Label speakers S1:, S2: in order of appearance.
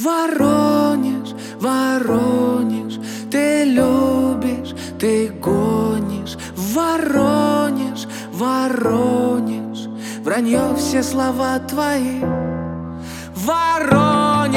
S1: Воронеж, Воронеж, ты любишь, ты гонишь. Воронеж, Воронеж, вранье все слова твои. Воронеж,